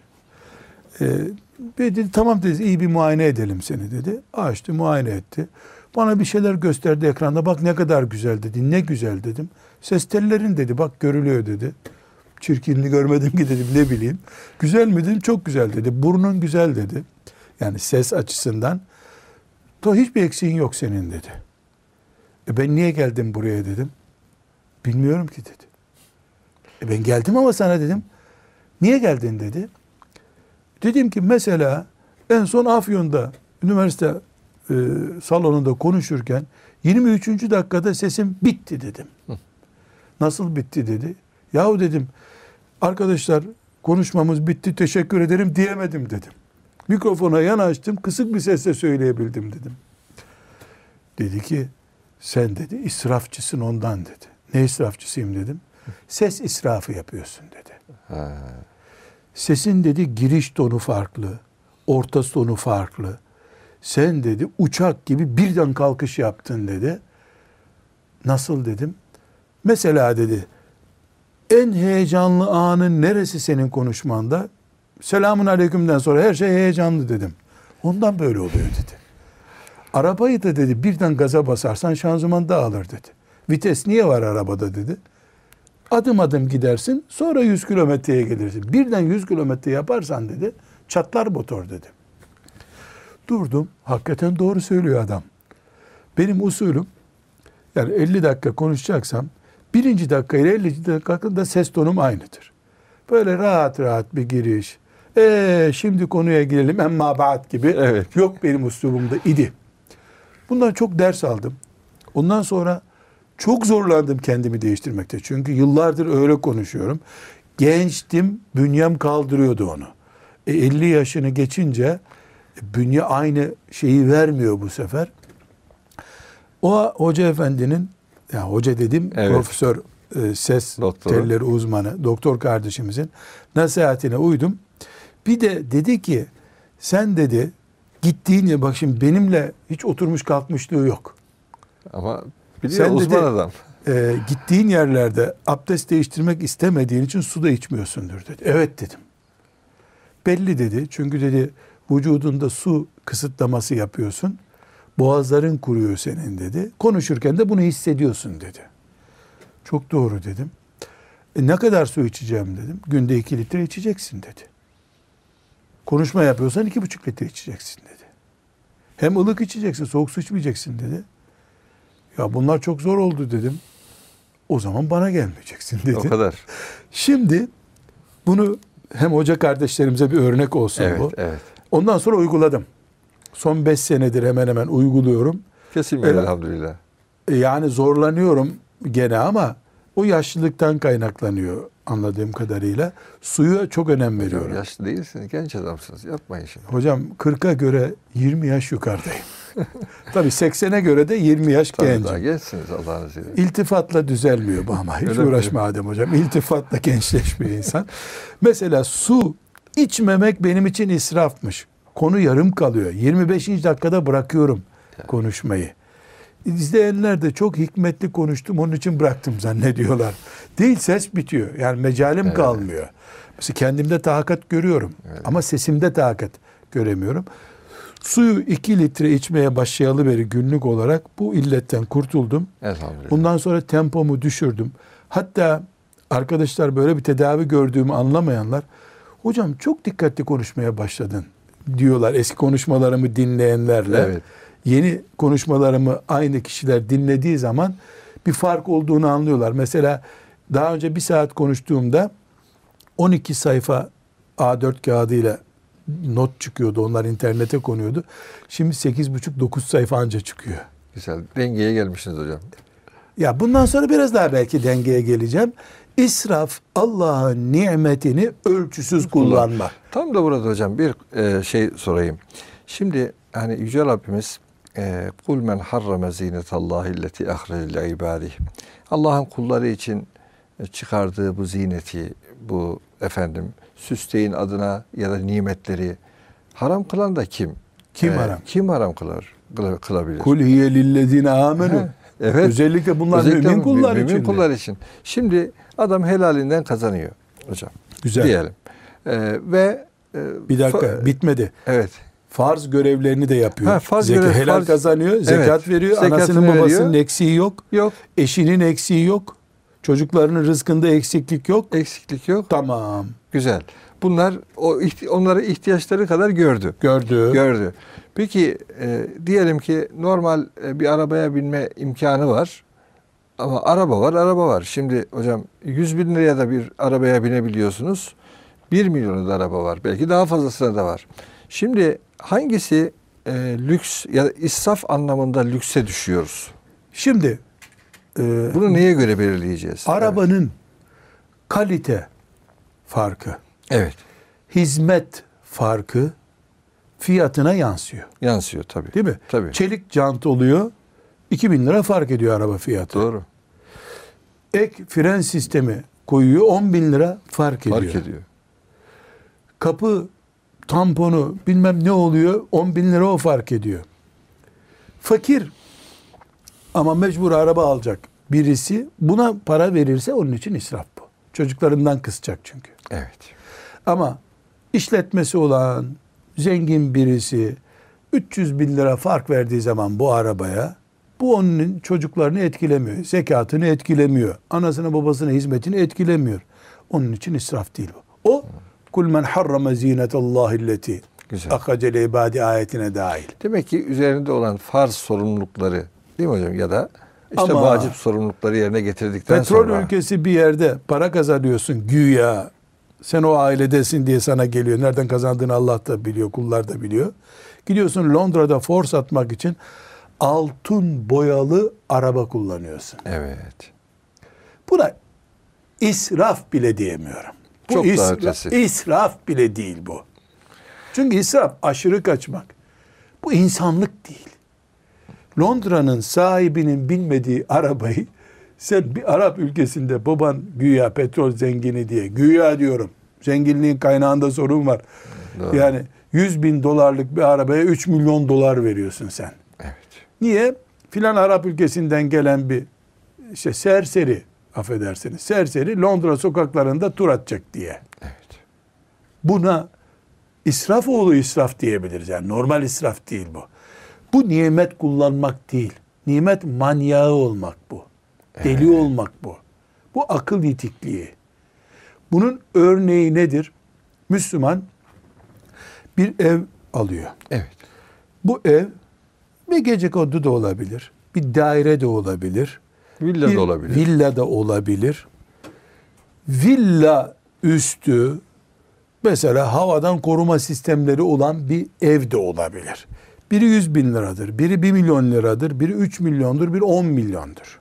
Dedi, tamam dedi, iyi bir muayene edelim seni dedi. Açtı, muayene etti. Bana bir şeyler gösterdi ekranda. Bak ne kadar güzel dedi. Ne güzel dedim. Ses tellerin dedi. Bak görülüyor dedi. Çirkinliği görmedim ki dedim, ne bileyim. Güzel mi dedim, çok güzel dedi. Burnun güzel dedi. Yani ses açısından. Hiçbir eksiğin yok senin dedi. Ben niye geldim buraya dedim. Bilmiyorum ki dedi. Ben geldim ama sana dedim. Niye geldin dedi. Dedim ki mesela en son Afyon'da üniversite salonunda konuşurken 23. dakikada sesim bitti dedim. Nasıl bitti dedi. Yahu dedim, arkadaşlar konuşmamız bitti, teşekkür ederim diyemedim dedim. Mikrofona yanaştım, kısık bir sesle söyleyebildim dedim. Dedi ki sen dedi israfçısın ondan dedi. Ne israfçısıyım dedim. Ses israfı yapıyorsun dedi. Sesin dedi giriş tonu farklı, orta tonu farklı. Sen dedi uçak gibi birden kalkış yaptın dedi. Nasıl dedim. Mesela dedi en heyecanlı anın neresi senin konuşmanda? Selamun aleykümden sonra her şey heyecanlı dedim. Ondan böyle oluyor dedi. Arabayı da dedi birden gaza basarsan şanzıman dağılır dedi. Vites niye var arabada dedi. Adım adım gidersin sonra 100 kilometreye gelirsin. Birden 100 kilometre yaparsan dedi çatlar motor dedi. Durdum. Hakikaten doğru söylüyor adam. Benim usulüm yani 50 dakika konuşacaksam 1. dakika ile 50. dakikada ses tonum aynıdır. Böyle rahat rahat bir giriş, Şimdi konuya girelim. Emma ba'd gibi. Evet. Yok benim üslubumda idi. Bundan çok ders aldım. Ondan sonra çok zorlandım kendimi değiştirmekte. Çünkü yıllardır öyle konuşuyorum. Gençtim, bünyem kaldırıyordu onu. 50 yaşını geçince bünye aynı şeyi vermiyor bu sefer. O hoca efendinin, ya hoca dedim, Evet. profesör, ses Doktoru. telleri uzmanı, doktor kardeşimizin nasihatine uydum. Bir de dedi ki, sen dedi gittiğin ya, bak şimdi benimle hiç oturmuş kalkmışlığı yok. Ama biliyor Sen uzman dedi, adam. Gittiğin yerlerde abdest değiştirmek istemediğin için su da içmiyorsundur dedi. Evet dedim. Belli dedi. Çünkü dedi vücudunda su kısıtlaması yapıyorsun. Boğazların kuruyor senin dedi. Konuşurken de bunu hissediyorsun dedi. Çok doğru dedim. Ne kadar su içeceğim dedim. Günde 2 litre içeceksin dedi. Konuşma yapıyorsan 2,5 litre içeceksin dedi. Hem ılık içeceksin, soğuk su içmeyeceksin dedi. Ya bunlar çok zor oldu dedim. O zaman bana gelmeyeceksin dedi. O kadar. Şimdi bunu hem hoca kardeşlerimize bir örnek olsun Evet, bu. evet. Ondan sonra uyguladım. Son 5 senedir hemen hemen uyguluyorum. Kesilmiyor Evet. elhamdülillah. Yani zorlanıyorum gene ama o yaşlılıktan kaynaklanıyor anladığım kadarıyla. Suya çok önem veriyorum. Yaşlı değilsiniz, genç adamsınız. Yapmayın şimdi. Hocam 40'a göre 20 yaş yukarıdayım. Tabii 80'e göre de 20 yaş Tabii gencim. daha gençsiniz Allah'ın izniyle. İltifatla düzelmiyor bu ama. Hiç Öyle mi? uğraşma Adem hocam. İltifatla gençleşmiyor insan. Mesela su içmemek benim için israfmış. Konu yarım kalıyor. 25. dakikada bırakıyorum konuşmayı. İzleyenler de çok hikmetli konuştum onun için bıraktım zannediyorlar. Değil, ses bitiyor. Yani mecalim kalmıyor. Mesela kendimde tahakkat görüyorum. Ama sesimde tahakkat göremiyorum. Suyu 2 litre içmeye başlayalı beri günlük olarak bu illetten kurtuldum. Elhamdülillah. Bundan sonra tempomu düşürdüm. Hatta arkadaşlar böyle bir tedavi gördüğümü anlamayanlar, hocam çok dikkatli konuşmaya başladın diyorlar eski konuşmalarımı dinleyenlerle. Evet. Yeni konuşmalarımı aynı kişiler dinlediği zaman bir fark olduğunu anlıyorlar. Mesela daha önce 1 saat konuştuğumda 12 sayfa A4 kağıdıyla not çıkıyordu. Onlar internete konuyordu. Şimdi 8,5-9 sayfa anca çıkıyor. Güzel. Dengeye gelmişsiniz hocam. Ya bundan sonra biraz daha belki dengeye geleceğim. İsraf, Allah'ın nimetini ölçüsüz kullanma. Tam da burada hocam bir şey sorayım. Şimdi hani Yüce Rabbimiz kul men harrame zinetallahi illeti ahrece li ibadih. Allah'ın kulları için çıkardığı bu zineti, bu süsteyin adına ya da nimetleri haram kılan da kim? Kim haram? Kim haram kılabilir? Kul hiye lillezine amenu. Evet. Özellikle bunlar mümin kullar için. Mümin kullar için. Şimdi adam helalinden kazanıyor hocam. Güzel. Diyelim. Bir dakika bitmedi. Evet. Farz görevlerini de yapıyor. Farz helal kazanıyor, zekat veriyor. Zekatını Anasının veriyor. babasının eksiği yok. Yok. Eşinin eksiği yok. Çocuklarının rızkında eksiklik yok. Eksiklik yok. Tamam. Güzel. Bunlar onlara ihtiyaçları kadar gördü. Gördü. Peki diyelim ki normal bir arabaya binme imkanı var. Ama araba var. Şimdi hocam 100 bin liraya da bir arabaya binebiliyorsunuz. 1 milyona da araba var. Belki daha fazlasına da var. Şimdi hangisi lüks ya da israf anlamında lükse düşüyoruz? Şimdi bunu neye göre belirleyeceğiz? Arabanın kalite farkı, evet, hizmet farkı fiyatına yansıyor. Yansıyor tabii. Değil mi? Tabii. Çelik jant oluyor. 2.000 lira fark ediyor araba fiyatı. Doğru. Ek fren sistemi koyuyor. 10.000 lira fark ediyor. Fark ediyor. Kapı tamponu bilmem ne oluyor. 10.000 lira o fark ediyor. Fakir ama mecbur araba alacak birisi buna para verirse onun için israf bu. Çocuklarından kısacak çünkü. Evet. Ama işletmesi olan zengin birisi 300 bin lira fark verdiği zaman bu arabaya, bu onun çocuklarını etkilemiyor. Zekatını etkilemiyor. Anasına babasına hizmetini etkilemiyor. Onun için israf değil bu. O kul men harrama zinetallahi'lleti akhrace ibadi ayetine dahil. Demek ki üzerinde olan farz sorumlulukları değil mi hocam ya da işte ama vacip sorumlulukları yerine getirdikten petrol sonra ülkesi bir yerde para kazanıyorsun güya. sen o ailedesin diye sana geliyor. Nereden kazandığını Allah da biliyor, kullar da biliyor. Gidiyorsun Londra'da force atmak için altın boyalı araba kullanıyorsun. Evet. Buna israf bile diyemiyorum. Bu Çok daha ötesi. israf bile değil bu. Çünkü israf aşırı kaçmak. Bu insanlık değil. Londra'nın sahibinin bilmediği arabayı sen bir Arap ülkesinde baban güya petrol zengini diye, güya diyorum, zenginliğin kaynağında sorun var. Doğru. Yani 100 bin dolarlık bir arabaya 3 milyon dolar veriyorsun sen. Evet. Niye? Filan Arap ülkesinden gelen bir serseri, affedersiniz, serseri Londra sokaklarında tur atacak diye. Evet. Buna israf oğlu israf diyebiliriz. Yani normal israf değil bu. Bu nimet kullanmak değil. Nimet manyağı olmak bu. Deli olmak bu. Bu akıl yitikliği. Bunun örneği nedir? Müslüman bir ev alıyor. Evet. Bu ev bir gecekondu da olabilir. Bir daire de olabilir. Villa bir da olabilir. Villa da olabilir. Villa üstü mesela havadan koruma sistemleri olan bir ev de olabilir. Biri 100 bin liradır, biri 1 milyon liradır, biri 3 milyondur, biri 10 milyondur.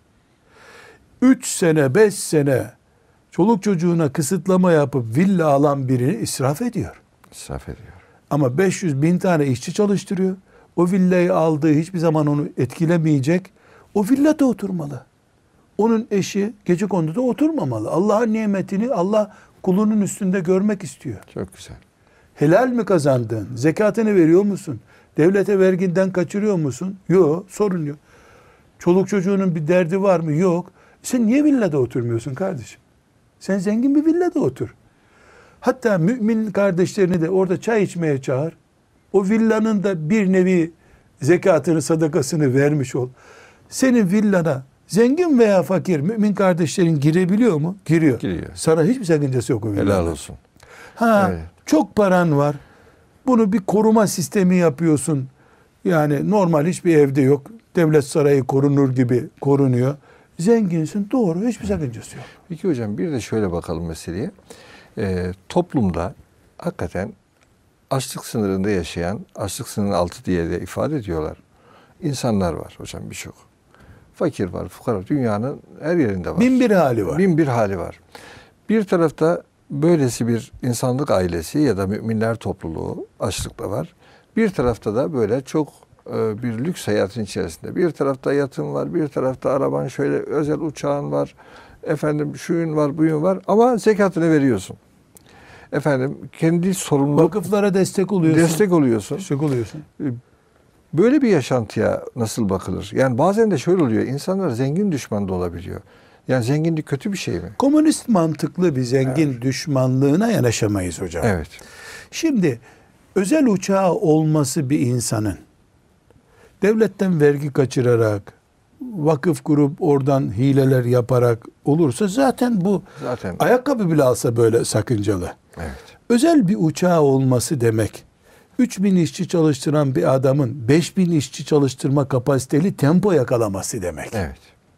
3 sene, 5 sene çoluk çocuğuna kısıtlama yapıp villa alan birini israf ediyor. İsraf ediyor. Ama 500 bin tane işçi çalıştırıyor. O villayı aldığı hiçbir zaman onu etkilemeyecek. O villada oturmalı. Onun eşi gecekonduda oturmamalı. Allah'ın nimetini Allah kulunun üstünde görmek istiyor. Çok güzel. Helal mi kazandın? Zekatını veriyor musun? Devlete verginden kaçırıyor musun? Yok, sorun yok. Çoluk çocuğunun bir derdi var mı? Yok. Sen niye villada oturmuyorsun kardeşim? Sen zengin bir villada otur. Hatta mümin kardeşlerini de orada çay içmeye çağır. O villanın da bir nevi zekatını, sadakasını vermiş ol. Senin villana zengin veya fakir mümin kardeşlerin girebiliyor mu? Giriyor. Giriyor. Sana hiçbir sakıncası yok o villada. Helal olsun. Ha, Evet. çok paran var. Bunu bir koruma sistemi yapıyorsun. Yani normal hiçbir evde yok. Devlet sarayı korunur gibi korunuyor. Zenginsin, doğru, hiçbir sakıncası yok. Peki hocam bir de şöyle bakalım meseleye. Toplumda hakikaten açlık sınırında yaşayan, açlık sınırının altı diye de ifade ediyorlar. İnsanlar var hocam birçok. Fakir var, fukara, dünyanın her yerinde var. Bin bir hali var. Bin bir hali var. Bir tarafta böylesi bir insanlık ailesi ya da müminler topluluğu açlıkta var. Bir tarafta da böyle çok bir lüks hayatın içerisinde. Bir tarafta yatın var, bir tarafta araban şöyle özel uçağın var. Efendim şuyun var, buyun var ama zekatını veriyorsun. Efendim kendi sorumluluk Vakıflara destek oluyorsun. destek oluyorsun. Destek oluyorsun. Böyle bir yaşantıya nasıl bakılır? Yani bazen de şöyle oluyor. İnsanlar zengin düşman da olabiliyor. Yani zenginlik kötü bir şey mi? Komünist mantıklı bir zengin düşmanlığına yanaşamayız hocam. Evet. Şimdi özel uçağı olması bir insanın devletten vergi kaçırarak, vakıf kurup oradan hileler yaparak olursa zaten bu Zaten ayakkabı bile alsa böyle sakıncalı. evet. Özel bir uçağı olması demek 3.000 işçi çalıştıran bir adamın 5.000 işçi çalıştırma kapasiteli tempo yakalaması demek. Evet.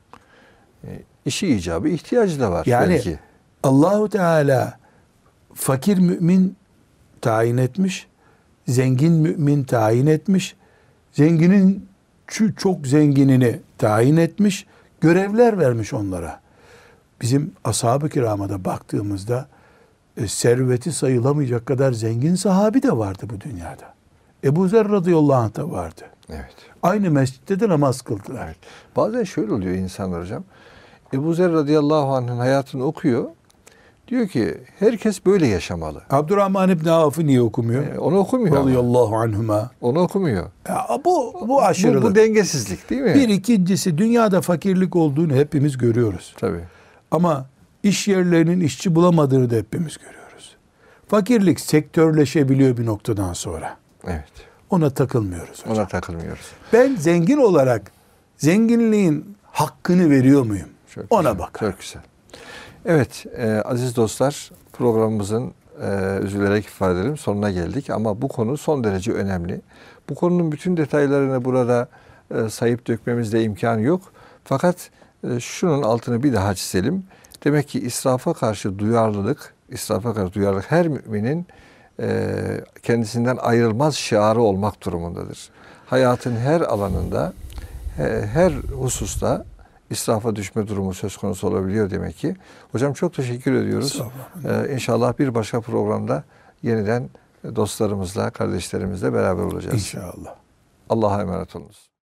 İşi icabı ihtiyacı da var Yani belki. Allahu Teala fakir mümin tayin etmiş, zengin mümin tayin etmiş, zenginin çok zenginini tayin etmiş, görevler vermiş onlara. Bizim ashab-ı kirama da baktığımızda serveti sayılamayacak kadar zengin sahabi de vardı bu dünyada. Ebu Zer radıyallahu anh da vardı. Evet. Aynı mescitte de namaz kıldılar. Evet. Bazen şöyle oluyor insanlar hocam. Ebu Zer radıyallahu anh'ın hayatını okuyor. Diyor ki herkes böyle yaşamalı. Abdurrahman İbni Avf'ı niye okumuyor? Onu okumuyor ama. Radıyallahu anhuma. Onu okumuyor. Ya bu aşırılık. Bu dengesizlik değil mi? Bir ikincisi dünyada fakirlik olduğunu hepimiz görüyoruz. Tabii. Ama iş yerlerinin işçi bulamadığını da hepimiz görüyoruz. Fakirlik sektörleşebiliyor bir noktadan sonra. Evet. Ona takılmıyoruz hocam. Ona takılmıyoruz. Ben zengin olarak zenginliğin hakkını veriyor muyum? Çok Ona güzel, bak. Çok güzel. Evet aziz dostlar programımızın üzülerek ifade edelim sonuna geldik ama bu konu son derece önemli. Bu konunun bütün detaylarını burada sayıp dökmemizde imkan yok. Fakat şunun altını bir daha çizelim. Demek ki israfa karşı duyarlılık israfa karşı duyarlılık her müminin kendisinden ayrılmaz şiarı olmak durumundadır. Hayatın her alanında, her hususta israfa düşme durumu söz konusu olabiliyor demek ki. Hocam çok teşekkür ediyoruz. İnşallah bir başka programda yeniden dostlarımızla, kardeşlerimizle beraber olacağız. İnşallah. Allah'a emanet olunuz.